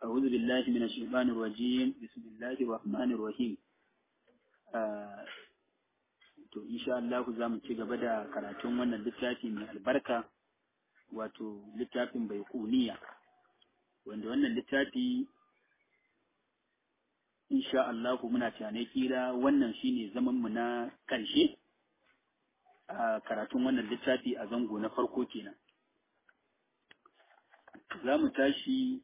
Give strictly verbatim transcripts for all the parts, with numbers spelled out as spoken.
أعوذ بالله من الشيطان الرجيم بسم الله الرحمن الرحيم to insha Allah za mu ci gaba da karatun wannan littafi mai albarka wato littafin Baiquniya wanda wannan littafi insha Allah muna tane kira wannan shine zaman mu na karshe a karatun wannan littafi a zango na farko kenan za mu tashi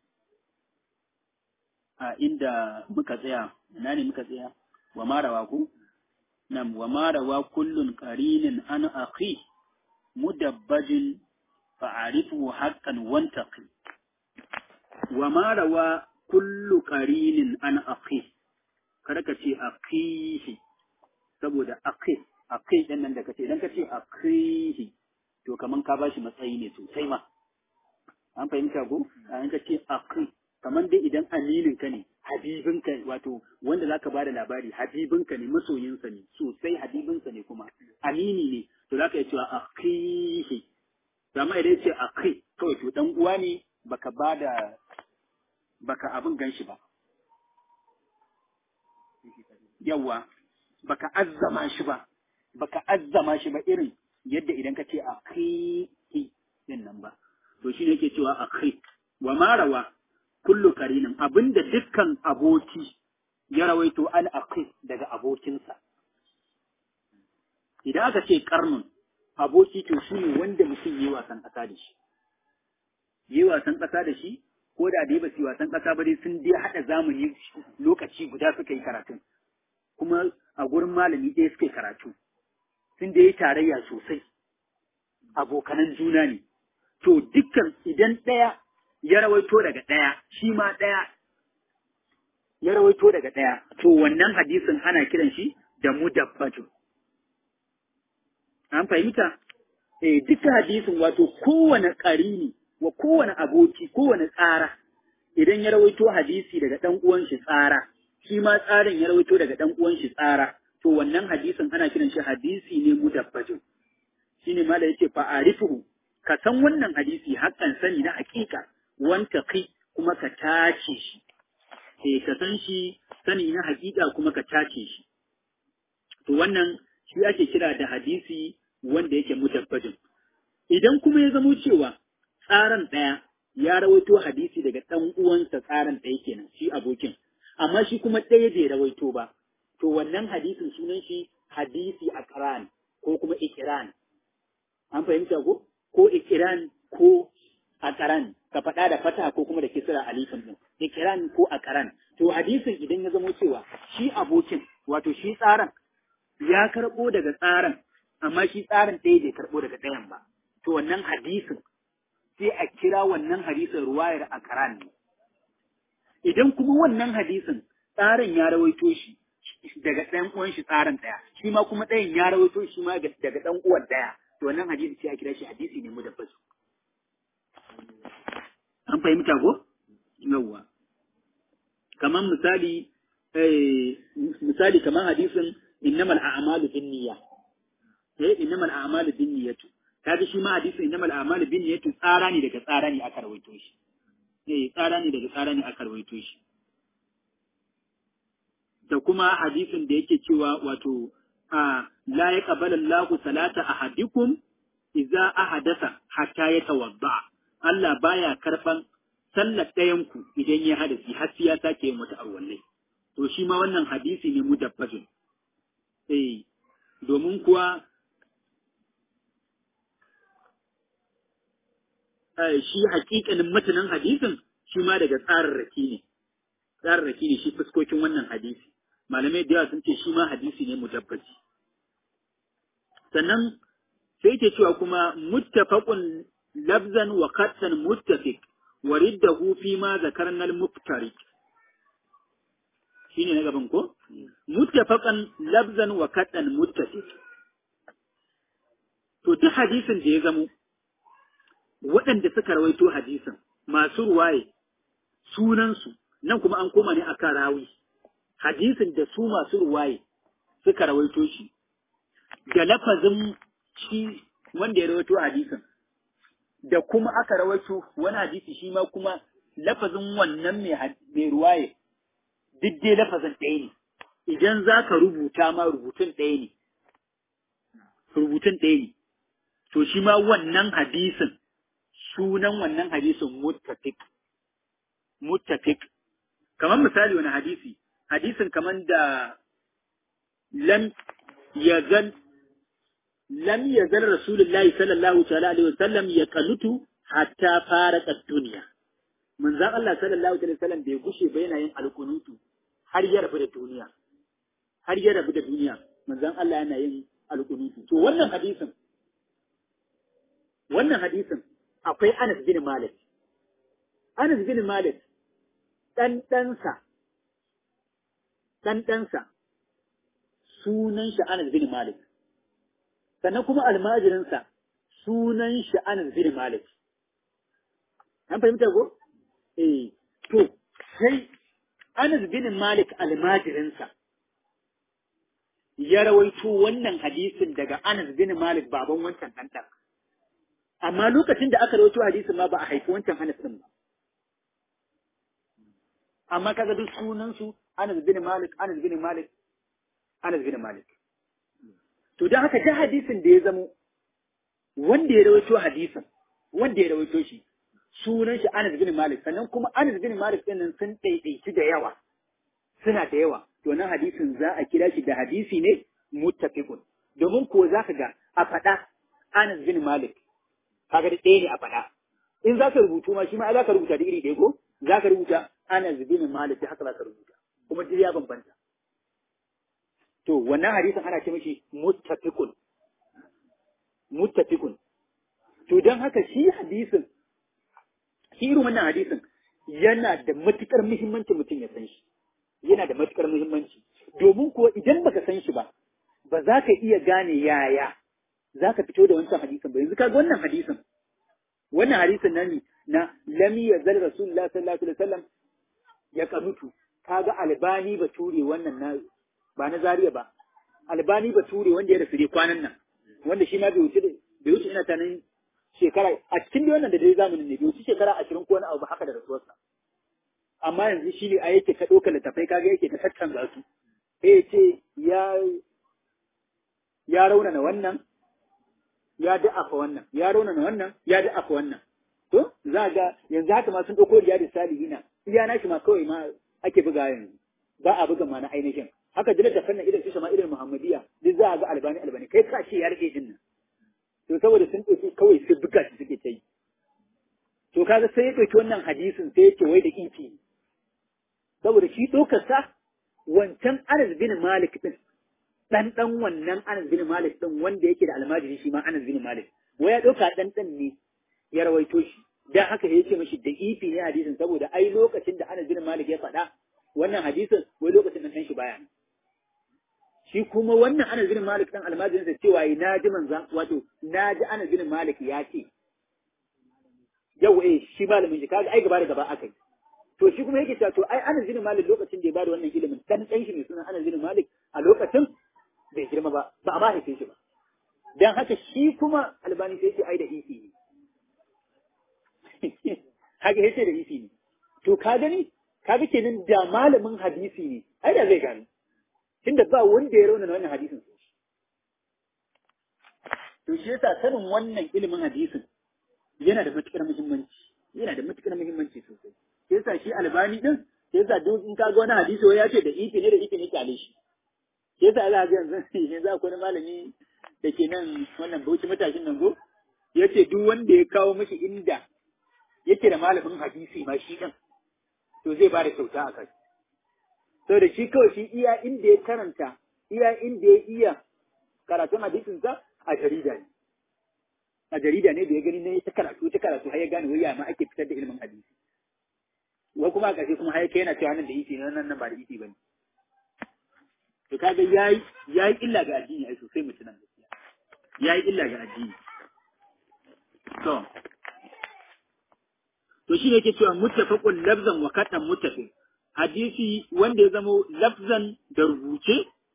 a inda muka tsaya ina ne muka tsaya wa marawa ku nam wa marawa kullun qarinin an akhi mudabbajin fa'arifu haqqan wantaqi wa marawa kullu qarinin an akhi kada ka ce akhihi saboda akhi akhi din nan da kace idan kace akhihi to kaman ka bashi matsayi ne sosai ma an fahimta ko an kace akhi kamar dai idan amininka ne, habibinka wato wanda za ka ba da labari, habibinka ne, masoyinsa ne, sosai habibinsa ne kuma, amini ne, to za ka yi cewa akhihi. Zama idan ce akhi, kawai to ɗan uwa ne baka ba da, baka abin ganshi ba. Yawwa, baka azzama shi ba, baka azzama shi ba irin yadda idan ka ce akhihi din nan ba. To shi ne yake cewa akhi, wa marawa, kullu karinin abinda dukkan aboki ya rawaito an aqi daga abokinsa idan aka ce karnun aboki to shine wanda mutum yi wasan kasa da shi yi wasan kasa da shi ko da dai ba su wasan kasa ba dai sun dai hada zamani lokaci guda suka yi karatu kuma a gurin malami ɗaya suka yi karatu sun dai yi tarayya sosai abokanan juna ne to dukkan idan ɗaya ya rawaito daga ɗaya, shi ma ɗaya ya rawaito daga ɗaya, to wannan hadisin ana kiran shi da mudabbatu. An fahimta? Eh, duka hadisin wato kowane ƙarini wa kowane aboki, kowane tsara, idan ya rawaito hadisi daga ɗan uwan shi tsara, shi ma tsarin ya rawaito daga ɗan uwan shi tsara, to wannan hadisin ana kiran shi hadisi ne mudabbatu. Shi ne mala yace fa'arifuhu, ka san wannan hadisi haƙƙan sani na haƙiƙa. wanta kai kuma ka tace shi, eh ka san shi sani na hakika kuma ka tace shi. To wannan shi ake kira da hadisi wanda yake mutabbajin. Idan kuma ya zamo cewa tsaran ɗaya ya rawaito hadisi daga ɗan uwansa tsaran ɗaya kenan shi abokin, amma shi kuma ɗaya bai rawaito ba, to wannan hadisin sunan shi hadisi aqran ko kuma ikiran. An fahimta ko? Ko ikiran ko aqran. Ka faɗa da fata ko kuma da kisra alifin din ikiran ko akaran to hadisin idan ya zamo cewa shi abokin wato shi tsaran ya karɓo daga tsaran amma shi tsaran ɗaya bai karɓo daga ɗayan ba to wannan hadisin sai a kira wannan hadisin ruwayar akaran ne idan kuma wannan hadisin tsaran ya rawaito shi daga ɗan uwan shi tsaran ɗaya shi ma kuma ɗayan ya rawaito shi ma daga ɗan uwan ɗaya to wannan hadisi sai a kira shi hadisi ne mudabbas. An fahimta ko? Yawwa. Kamar misali, eh, misali kamar hadisin innamal a'malu binniyya. Eh, innamal a'malu binniyatu. Kaji shi ma hadisin innamal a'malu binniyatu tsara ne daga tsara ne aka rawaito shi. Eh, tsara ne daga tsara ne aka rawaito shi. Da kuma hadisin da yake cewa wato a la yaqbalu Allahu salata ahadikum idza ahadatha hatta yatawadda. Allah baya karban sallar ɗayanku idan ya hadasi har sai ya sake yin wata awwalai. To shi ma wannan hadisi ne mudabbajin. Eh, domin kuwa eh, shi hakikanin matanin hadisin shi ma daga tsararraki ne. Tsararraki ne shi fuskokin wannan hadisi. Malamai da yawa sun ce shi ma hadisi ne mudabbaji. Sannan sai ke cewa kuma muttafaqun لفظا وقتا متفق ورده فيما ذكرنا المفترق shine na gaban ko muttafaqan lafzan wa qatan muttafiq to duk hadisin da ya zamo waɗanda suka rawaito hadisin masu ruwaye sunan su nan kuma an koma ne akan rawi hadisin da su masu ruwaye suka rawaito shi da lafazin shi wanda ya rawaito hadisin da kuma aka rawaito wani hadisi shi ma kuma lafazin wannan mai ruwaye duk dai lafazin ɗaya ne, idan za ka rubuta ma rubutun ɗaya ne, rubutun ɗaya ne, to shi ma wannan hadisin, sunan wannan hadisin muttafik, muttafik, kamar misali wani hadisi, hadisin kamar da lam yazal lam yazal rasulullahi sallallahu ta'ala alaihi wasallam ya kalutu hatta fara duniya. Manzon Allah sallallahu alaihi wasallam bai gushe ba yana yin alkunutu har ya rabu da duniya. Har ya rabu da duniya, manzon Allah yana yin alkunutu. To wannan hadisin wannan hadisin akwai Anas bin Malik. Anas bin Malik dan ɗansa dan ɗansa sunan shi Anas bin Malik. Sannan kuma almajirinsa sunan shi Anas bin Malik. An fahimta ko? Eh, to, sai Anas bin Malik almajirinsa ya rawaito wannan hadisin daga Anas bin Malik baban wancan ɗanɗan. Amma lokacin da aka rawaito hadisin ma ba a haifi wancan Anas ɗin ba. Amma kaga duk sunansu Anas bin Malik, Anas bin Malik, Anas bin Malik. To don haka ta hadisin da ya zamo wanda ya rawaito hadisin, wanda ya rawaito shi, sunan shi Anas bin Malik, sannan kuma Anas bin Malik ɗin nan sun ɗaiɗaici da yawa, suna da yawa, to nan hadisin za a kira shi da hadisi ne muttafiqun. Domin ko za ka ga a faɗa Anas bin Malik, kaga da ɗaya ne a faɗa. In za ka rubutu ma shi ma za ka rubuta da iri ɗaya ko? Za ka rubuta Anas bin Malik, da haka za ka rubuta, kuma duk ya bambanta. To, wannan hadisin ana ce mashi muttafiqun. Muttafiqun. To, don haka shi hadisin, shi irin wannan hadisin yana da matuƙar muhimmanci mutum ya san shi. Yana da matuƙar muhimmanci. Domin kuwa idan baka san shi ba, ba za ka iya gane yaya za ka fito da wancan hadisin ba. Yanzu ka ga wannan hadisin, wannan hadisin nan ne na lam yazal rasulullah sallallahu alaihi wasallam ya kanutu. Kaga Albani Bature wannan na ba na Zariya ba, Albani Bature wanda ya rasu dai kwanan nan, wanda shi ma bai wuce bai wuce ina tanin shekara a cikin dai wannan da dai zamanin ne bai wuce shekara ashirin ko wani abu haka da rasuwarsa. Amma yanzu shi ne a yake ta ɗaukar littafai kaga yake ta tattanza su. Sai ya ce ya ya raunana wannan, ya da'afa wannan, ya raunana wannan, ya da'afa wannan. To za ga yanzu haka ma sun ɗauko Riyadu Salihina, iya na shi ma kawai ma ake buga yanzu, ba a buga ma na ainihin. Haka jira da fannin irin su sama irin Muhammadiyya duk za a ga albani albani kai ka ce ya rike jin nan. To saboda sun ɗauki kawai sai buga shi suke ta yi. To kaga sai ya ɗauki wannan hadisin sai ya ce wai da ifi. Saboda shi ɗaukar sa wancan Anas bin Malik ɗin, ɗan ɗan wannan Anas bin Malik ɗin wanda yake da almajiri shi ma Anas bin Malik. Wai ya ɗauka ɗan ɗan ne ya rawaito shi. Dan haka ya ce mashi da ifi ne hadisin saboda ai lokacin da Anas bin Malik ya faɗa wannan hadisin wai lokacin da ɗan shi baya. Shi kuma wannan Anas bin Malik ɗan almajirinsa cewa yi na ji manzan wato na ji Anas bin Malik ya ce yau eh shi malamin shi kaga ai gaba da gaba aka yi. To shi kuma yake cewa to ai Anas bin Malik lokacin da ya bada wannan ilimin dan dan shi mai sunan Anas bin Malik a lokacin bai girma ba ba a ma haife shi ba. Dan haka shi kuma Albani sai ce ai da isi ne. Haka yace da isi ne. To ka gani kaga kenan da malamin hadisi ne ai da zai gani. Tunda ba wanda ya rauna wannan hadisin. To shi yasa sanin wannan ilimin hadisin yana da matukar muhimmanci, yana da matukar muhimmanci sosai. Shi yasa shi Albani din, shi yasa duk in kaga wani hadisi wai ya ce da ifi ne da ifi ne kyale shi. Shi yasa Allah ya yanzu yanzu akwai wani malami da ke nan wannan Bauchi matashin nan go, ya ce duk wanda ya kawo mishi inda yake da malamin hadisi ma shi din, to zai ba da kyauta a kai. So da shi kawai shi iya inda ya karanta, iya inda ya iya karatun hadisinsa a jarida ne. A jarida ne da ya gani ne ta karatu ta karatu har ya gane wai ma ake fitar da ilimin hadisi. Wai kuma a ƙarshe kuma har yana cewa nan da isi nan nan ba da isi bane. To kaga yayi yayi illa ga addini ai sosai mutunan gaskiya. Yayi illa ga addini. To to shi ne yake cewa muttafaqun lafzan wa katan muttafiq. Hadisi wanda ya zama lafzan da rubuce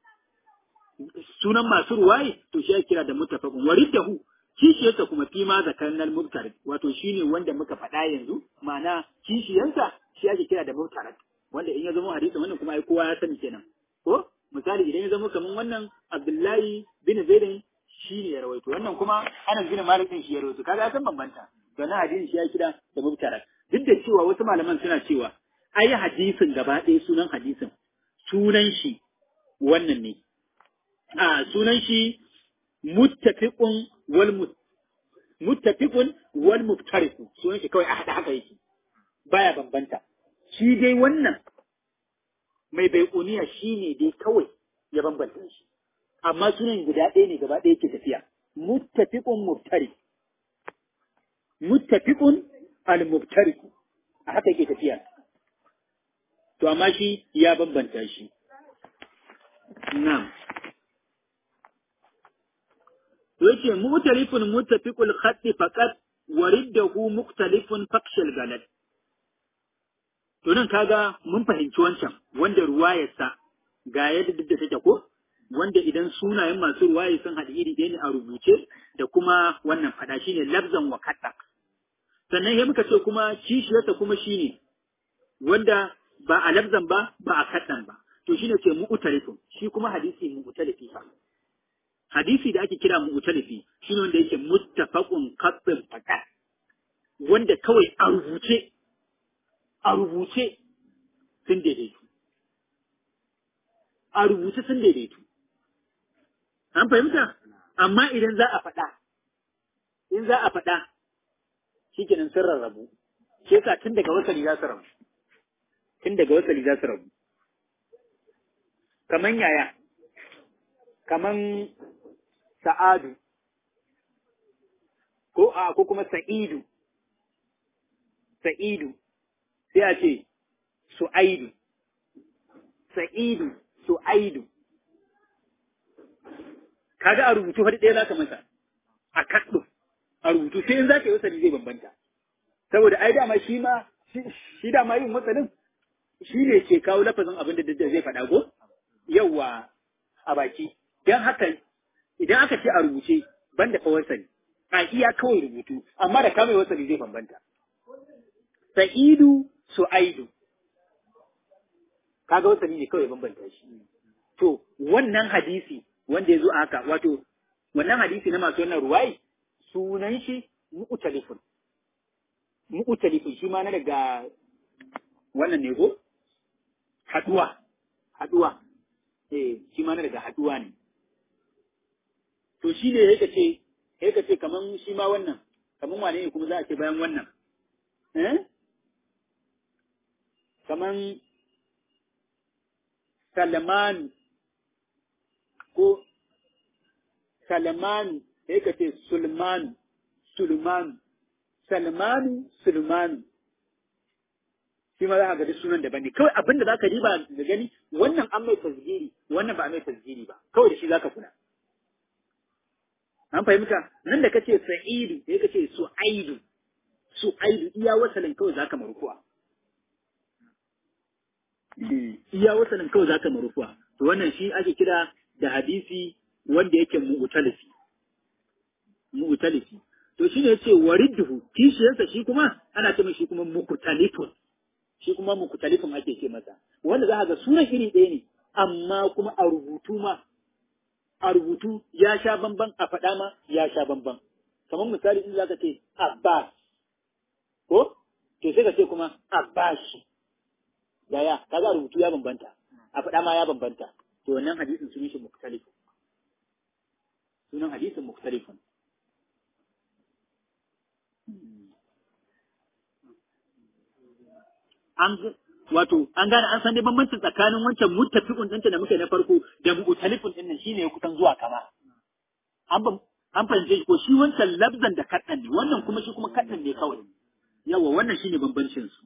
sunan masu ruwaye to shi ya kira da muttafaqun waridahu kishi yasa kuma fi ma zakarnal mubtar wato shine wanda muka faɗa yanzu ma'ana kishiyansa shi ake kira da mutarak wanda in ya zama hadisin wannan kuma ai kowa ya sani kenan ko misali idan ya zama kaman wannan Abdullahi bin Zaid shi ne ya rawaito wannan kuma Anas bin Malik din shi ya rawaito kaga san bambanta to na hadisin shi ya kira da mutarak duk da cewa wasu malaman suna cewa ai hadisin gaba ɗaya sunan hadisin sunan shi wannan ne a sunan shi muttafiqun wal muttafiqun wal muftariqu sunan shi kawai a hada haka yake baya bambanta shi dai wannan mai baiquniya shine dai kawai ya bambanta shi amma sunan guda ɗaya ne gaba ɗaya yake tafiya muttafiqun muftariq muttafiqun al muftariq a haka yake tafiya to amma shi ya bambanta shi na'am yake mu'talifun muttafiqul khatti faqat wariddahu mukhtalifun fakshal galad to nan kaga mun fahimci wancan wanda ruwayarsa ga yadda da take ko wanda idan sunayen masu ruwaye sun haɗu iri ɗaya ne a rubuce da kuma wannan fada shine lafzan wa katta sannan ya muka ce kuma kishiyarsa kuma shine wanda ba a lafzan ba ba a kaddan ba to shine ce mu'talifun shi kuma hadisi mu'talifi hadisi da ake kira mu'talifi shine wanda yake muttafaqun qabbin fakat wanda kawai a rubuce a rubuce sun daidaitu a rubuce sun daidaitu an fahimta amma idan za a faɗa in za a faɗa shikenan sun rarrabu shi yasa tun daga wasali za su rabu tun daga wasali za su rabu kaman yaya kaman sa'adu ko a ko kuma sa'idu sa'idu sai a ce su'aidu sa'idu su'aidu kaga a rubutu har ɗaya za ka masa a kaɗo a rubutu sai in za ka yi wasali zai bambanta saboda ai dama shi ma shi dama yin wasalin shi ne ke kawo lafazin abin da zai faɗa ko yawa a baki don haka idan aka ce a rubuce ban da fa wasali a iya kawai rubutu amma da kamar wasali zai bambanta sa'idu su'aidu kaga wasali ne kawai bambanta shi to wannan hadisi wanda ya zo a haka wato wannan hadisi na masu wannan ruwayi sunan shi mu'talifun mu'talifun shi ma na daga wannan ne ko haduwa haduwa eh shi ma na daga haduwa ne to shi ne yake ce yake ce kaman shi ma wannan kaman wane ne kuma za a ce bayan wannan eh kaman Salman ko Salman yake ce Sulman Sulman Salmanu Sulmanu shi ma za ka ga duk sunan daban ne kawai abin da za ka riba da gani wannan an mai tasgiri wannan ba a mai tasgiri ba kawai da shi za ka kula an fahimta nan da kace sa'idu sai kace su'aidu su'aidu iya wasalin kawai zaka marufuwa iya wasalin kawai zaka marufuwa to wannan shi ake kira da hadisi wanda yake mu'talifi mu'talifi to shine yace waridduhu kishiyarsa shi kuma ana ce mai shi kuma muqtalifun shi kuma muqtalifun ake ce masa wanda za ka ga sunan iri ɗaya ne amma kuma a rubutu ma a rubutu ya sha bamban a faɗa ma ya sha bamban kamar misali in za ka ce Abbas ko to sai ka ce kuma Abbashi yaya kaga rubutu ya bambanta a faɗa ma ya bambanta to wannan hadisin sunan shi mukhtalif sunan hadisin mukhtalifun an wato an gane an san dai bambancin tsakanin wancan muttafiqun ɗinta da muke na farko da mu'talifun ɗin nan shine ya kusan zuwa kama an an fahimce shi ko shi wancan labzan da kaddan ne wannan kuma shi kuma kaddan ne kawai yawa wannan shine bambancin su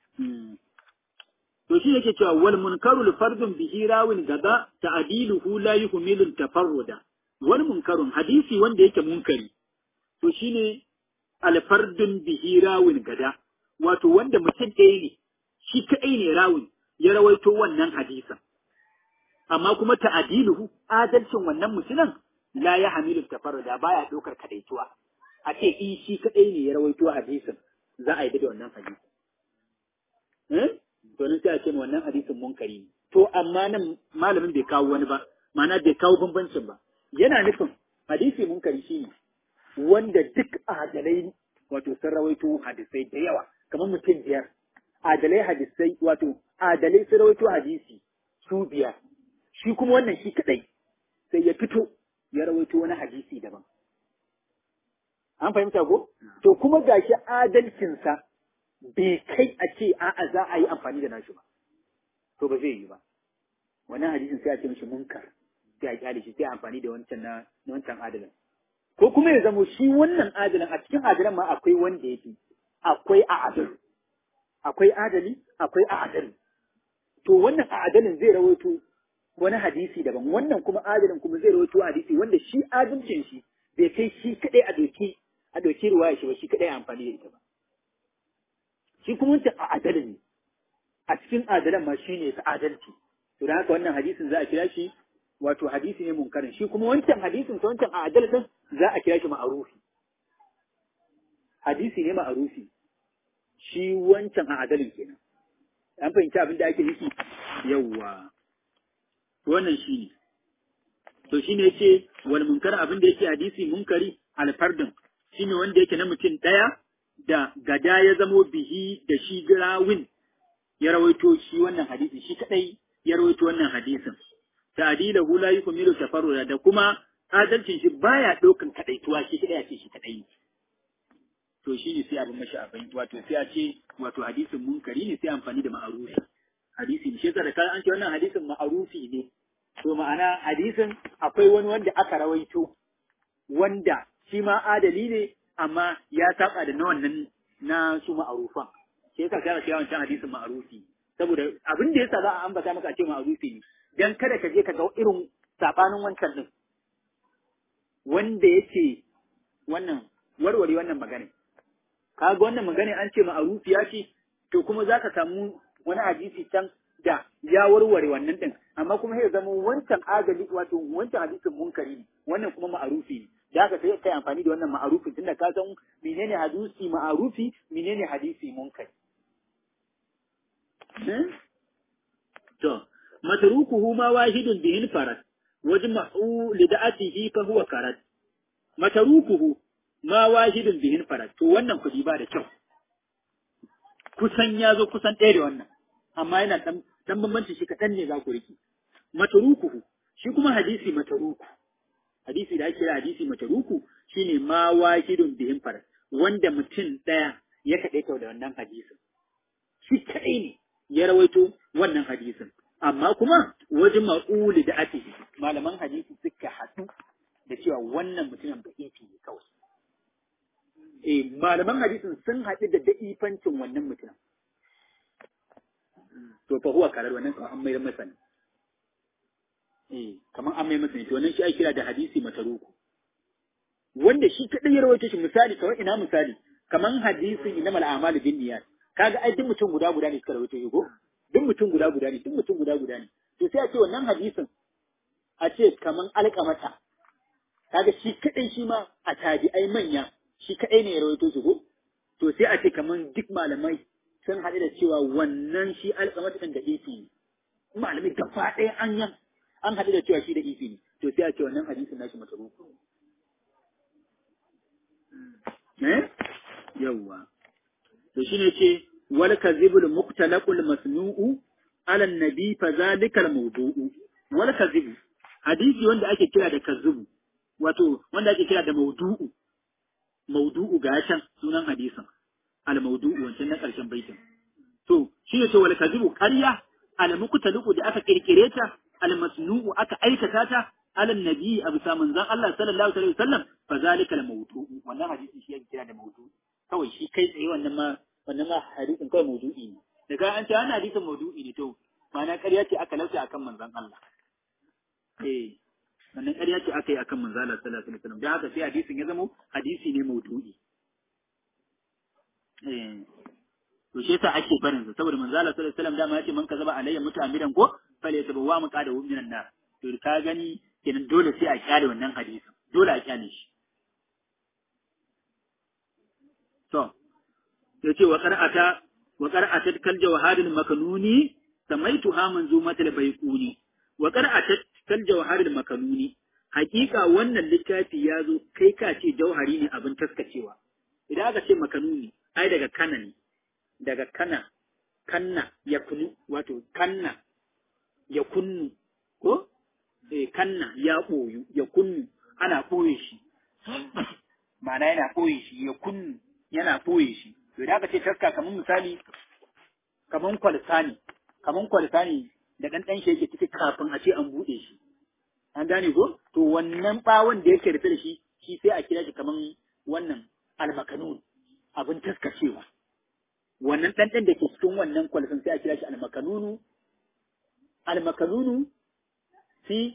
to shi yake cewa wal munkaru li fardun bihi rawin gada ta'diluhu la yuhmilu tafarruda wal munkarun hadisi wanda yake munkari to shine al fardun bihi rawin gada wato wanda mutum ɗaya ne shi kaɗai ne rawin ya rawaito wannan hadisan amma kuma ta'diluhu adalcin wannan mutumin la ya hamilu tafarruda baya ɗaukar kadaituwa a ce in shi kaɗai ne ya rawaito hadisin za a yi da wannan hadisi eh to nan sai a ce wannan hadisin munkari ne to amma nan malamin bai kawo wani ba ma'ana bai kawo bambancin ba yana nufin hadisi munkari shine wanda duk adalai wato sun rawaito hadisai da yawa kamar mutum biyar adalai hadisai wato adalai sun rawaito hadisi su biyar shi kuma wannan shi kadai sai ya fito ya rawaito wani hadisi daban an fahimta ko to kuma gashi adalcinsa bai kai a ce a'a za a yi amfani da nashi ba to ba zai yi ba wannan hadisin sai a ce mishi munkar sai a kyale shi sai amfani da wancan na wancan adalin ko kuma ya zamo shi wannan adalin a cikin adalan ma akwai wanda yake akwai a adal akwai adali akwai a adali to wannan a adalin zai rawaito wani hadisi daban wannan kuma adalin kuma zai rawaito hadisi wanda shi adalcin shi bai kai shi kadai a doki a doki ruwaya shi ba shi kadai amfani da ita ba shi kuma wancan a adalin ne a cikin adalan ma shine ta adalci to da haka wannan hadisin za a kira shi wato hadisi ne munkarin shi kuma wancan hadisin ta wancan a adal din za a kira shi ma'arufi hadisi ne ma'arufi shi wancan a adalin kenan an fahimci abin da ake nufi yawwa wannan shi ne to shi ne yace wal munkar abin da yake hadisi munkari alfardin shi ne wanda yake na mutum ɗaya da gada ya zamo bihi da shi girawin ya rawaito shi wannan hadisi shi kadai ya rawaito wannan hadisin ta'dilahu la yukmilu tafarruda da kuma adalcin shi baya daukan kadaituwa shi kadai ya ce shi kadai to shi ne sai abin mashi abin wato sai a ce wato hadisin munkari ne sai amfani da ma'arufi hadisi shi yasa da kan an ce wannan hadisin ma'arufi ne to ma'ana hadisin akwai wani wanda aka rawaito wanda shi ma adali ne amma ya saba da na wannan na su ma'arufan shi yasa sai a wancan hadisin ma'arufi saboda abin da yasa za a ambata maka a ce ma'arufi ne dan kada ka je ka ga irin sabanin wancan din wanda yake wannan warware wannan magana kaga wannan magana an ce ma'arufi ya ce to kuma zaka samu wani hadisi can da ya warware wannan din amma kuma sai zama wancan adali wato wancan hadisin munkari ne wannan kuma ma'arufi ne da haka sai kai amfani da wannan ma'arufi tunda ka san menene hadisi ma'arufi menene hadisi munkari to matrukuhu ma wahidun bihin farad wajma'u lida'atihi fa huwa karat matrukuhu ma wahidun bihin farad to wannan kudi ba da kyau kusan ya zo kusan ɗaya da wannan amma yana dan dan bambanci shi kaɗan ne za ku riki matrukuhu shi kuma hadisi matruku hadisi da ake kira hadisi matruku shine ma wahidun bihin farad wanda mutum ɗaya ya kaɗai da wannan hadisin shi kaɗai ne ya rawaito wannan hadisin amma kuma wajen ma'uli da ake malaman hadisi suka haɗu da cewa wannan mutumin da'ifi ne kawai eh malaman hadisin sun haɗu da da'ifancin wannan mutumin to fa huwa karar wannan kamar an mai masa ne eh kamar an mai masa ne to wannan shi ake kira da hadisi mataruku wanda shi kadai ya rawaito shi misali kawai ina misali kamar hadisin innamal a'malu binniyat kaga ai duk mutum guda guda ne suka rawaito shi ko duk mutum guda guda ne duk mutum guda guda ne to sai a ce wannan hadisin a ce kaman alƙamata kaga shi kadai shi ma a tabi'ai manya shi kadai ne ya rawaito shi ko to sai a ce kaman duk malamai sun haɗu da cewa wannan shi alƙamata ɗin da ifi ne malamai gaba ɗaya an yan an haɗu da cewa shi da ifi ne to sai a ce wannan hadisin nashi mataruku eh yawwa to shine ce wal kadhibul muqtalaqul masnu'u ala nabi fa zalikal mawdu'u wal kadhib hadisi wanda ake kira da kadhibu wato wanda ake kira da mawdu'u mawdu'u ga can sunan hadisin al mawdu'u wancan na karshen baitin to shine ce wal kadhibu qarya al muqtalaqu da aka kirkire ta al masnu'u aka aikata ta ala nabi abu saman zan Allah sallallahu alaihi wasallam fa zalikal mawdu'u wannan hadisi shi ake kira da mawdu'u kawai shi kai tsaye wannan ma wannan ma hadisin kawai maudu'i ne daga an ce wannan hadisin maudu'i ne to ma'ana ƙarya ce aka lauce akan manzon Allah eh wannan ƙarya ce aka yi akan manzon Allah sallallahu alaihi wasallam dan haka sai hadisin ya zama hadisi ne maudu'i eh to shi yasa ake barin sa saboda manzon Allah sallallahu alaihi wasallam dama yace man kazaba alayya mutamidan ko fal yatabawwa maqadahu minan nar to ka gani kenan dole sai a kyale wannan hadisin dole a kyale shi to yace wa qara'ata wa qara'atat kal jawharil makanuni samaituha manzumatul baiquni wa qara'atat kal jawharil makanuni hakika wannan littafi ya zo kai ka ce jauhari ne abin taskacewa idan aka ce makanuni ai daga kana ne daga kana kanna ya kunu wato kanna ya kunnu ko eh kanna ya boyu ya kunnu ana boye shi ma'ana yana boye shi ya kunnu yana boye shi to idan aka ce taska kamar misali kamar kwalsani kamar kwalsani da dan dan shi yake ciki kafin a ce an bude shi an gane ko to wannan bawon da yake rufe da shi shi sai a kira shi kaman wannan almakanun abin taskacewa wannan ɗanɗan da ke cikin wannan kwalfin sai a kira shi almakanunu almakanunu fi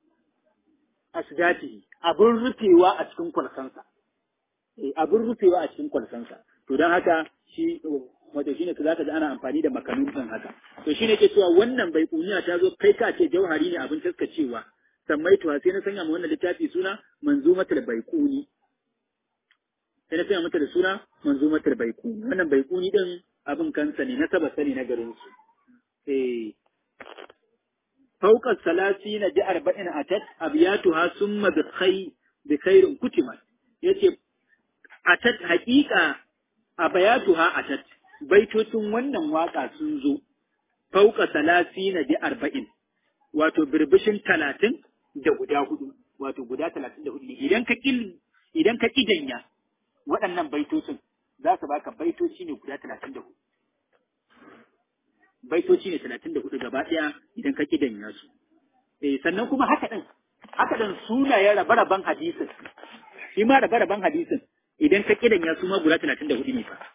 asdati abin rufewa a cikin kwalfansa eh abin rufewa a cikin kwalfansa to don haka shi wato shine ka zaka ji ana amfani da makanun din haka to shine ke cewa wannan bai kuniya ta zo kai ka ce jauhari ne abin taskacewa sammaituwa sai na sanya ma wannan littafi suna manzumatul baiquni sai na sanya mata da suna manzumatul baiquni wannan baiquni din abin kansa ne na saba sani na garin su eh fawqa salasina ji arba'in atat abiyatuha summa bi khay bi khairin kutimat yace atat haqiqa abayatuha atat baitocin wannan waka sun zo fawqa salasina ji arba'in wato birbishin talatin da guda hudu wato guda talatin da hudu ne idan ka kil idan ka kidanya waɗannan baitocin za su baka baitoci ne guda talatin da hudu baitoci ne talatin da hudu gaba ɗaya idan ka kidanya su eh sannan kuma haka din haka din sunayen rabe-raben hadisin shi ma rabe-raben hadisin idan ka kidanya su ma guda talatin da hudu ne fa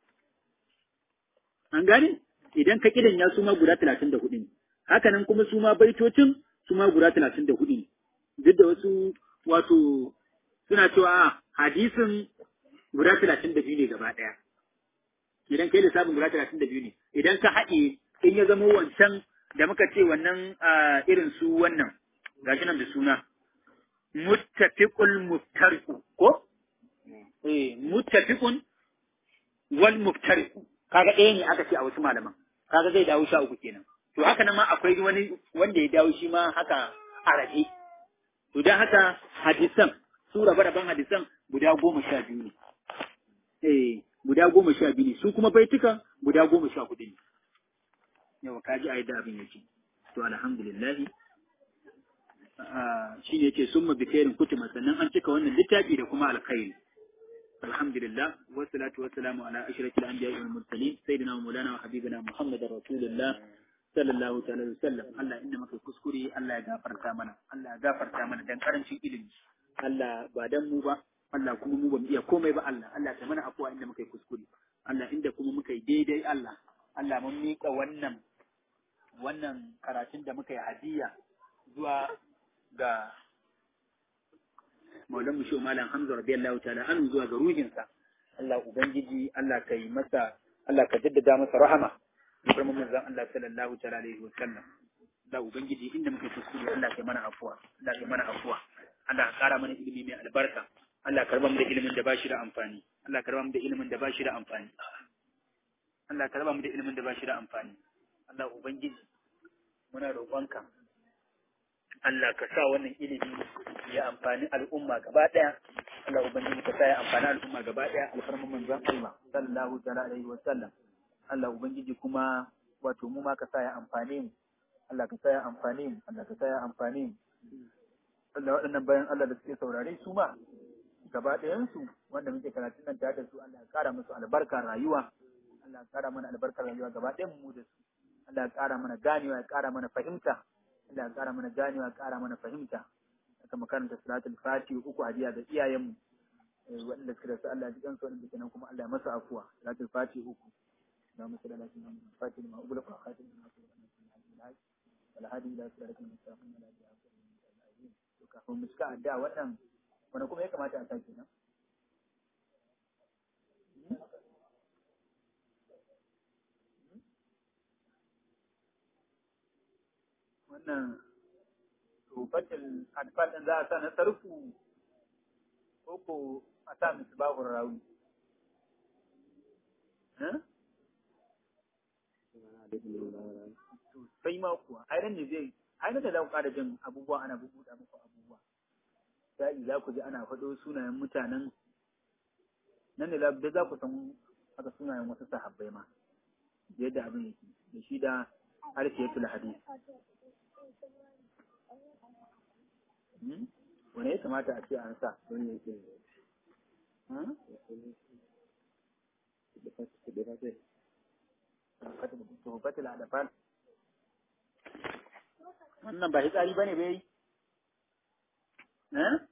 an gane idan ka kidanya su ma guda talatin da hudu ne haka nan kuma su ma baitocin su ma guda talatin da hudu ne duk da wasu wato suna cewa hadisin guda talatin da biyu ne gaba ɗaya idan kai lissafin guda talatin da biyu ne idan ka haɗe in ya zama wancan da muka ce wannan irin su wannan gashi nan da suna muttafiqul muftariqu ko eh muttafiqun wal muftariqu kaga ɗaya ne aka ce a wasu malaman kaga zai dawo sha uku kenan to haka nan ma akwai wani wanda ya dawo shi ma haka a rage to dan haka hadisan su rabe-raben hadisan guda goma sha biyu ne eh guda goma sha biyu ne su kuma baitukan guda goma sha hudu ne yawa kaji a yadda abin yake to alhamdulillah shi ne yake summa bi khairin kutuma sannan an cika wannan littafi da kuma alkhairi alhamdulillah wassalatu wassalamu ala ashrafil anbiya'i wal mursalin sayyidina wa maulana wa habibina muhammadar rasulullah sallallahu ta'ala alaihi wasallam Allah inda muka kuskure Allah ya gafarta mana Allah ya gafarta mana dan karancin ilimi Allah ba dan mu ba Allah kuma mu ba mu iya komai ba Allah Allah ta mana afuwa inda muka yi kuskure Allah inda kuma muka yi daidai Allah Allah mun mika wannan wannan karatun da muka yi hadiya zuwa ga Maulan mu Malam Hamza radiyallahu ta'ala anhu zuwa ga ruhinsa Allah ubangiji Allah kai masa Allah ka jaddada masa rahama kuma manzon Allah sallallahu ta'ala alaihi wasallam da ubangiji inda muka kuskure Allah kai mana afuwa Allah kai mana afuwa Allah ka kara mana ilimi mai albarka Allah karba mu da ilimin da bashi da amfani Allah karba mu da ilimin da bashi da amfani Allah karba mu da ilimin da bashi da amfani Allah ubangiji muna roƙonka Allah ka sa wannan ilimi ya amfani al'umma gaba daya Allah ubangiji ka sa ya amfani al'umma gaba daya alfarman manzon Allah sallallahu ta'ala alaihi wasallam Allah ubangiji kuma wato mu ma ka sa ya amfane mu Allah ka sa ya amfane mu Allah ka sa ya amfane mu Allah waɗannan bayan Allah da suke saurare su ma gaba ɗayansu wanda muke karatun nan tare da su Allah ya ƙara musu albarkar rayuwa Allah ya ƙara mana albarkar rayuwa gaba ɗayan mu da su Allah ya ƙara mana ganewa ya ƙara mana fahimta Allah ya ƙara mana ganewa ya ƙara mana fahimta aka makaranta salatul fatiha uku hadiya da iyayen mu waɗanda suka rasu Allah ya ji kansu waɗanda kenan kuma Allah ya masa afuwa salatul fatiha uku da mu sallallahu alaihi wa sallam fatiha ma ubula fa khatim ma sallallahu wal hadi ila siratal mustaqim ala alihi to kafin mu cika addu'a wannan wanda kuma ya kamata a sake nan wannan tufatul adfal din za a sa na sarfu ko ko a sa misbahur rawi sai ma kuwa ai nan ne zai ai nan da za ku ƙara jin abubuwa ana bubuɗa muku abubuwa sai za ku ji ana faɗo sunayen mutanen nan ne da za ku san haka sunayen wasu sahabbai ma yadda abin yake da shi da harfiyatul hadis wane ya kamata a ce an sa wani yake tuhfatul adfal wannan ba hitsari bane bai eh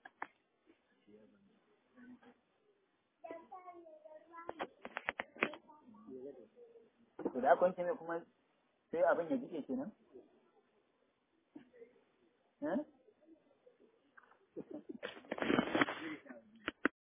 to da kun ce kuma sai abin ya jike kenan eh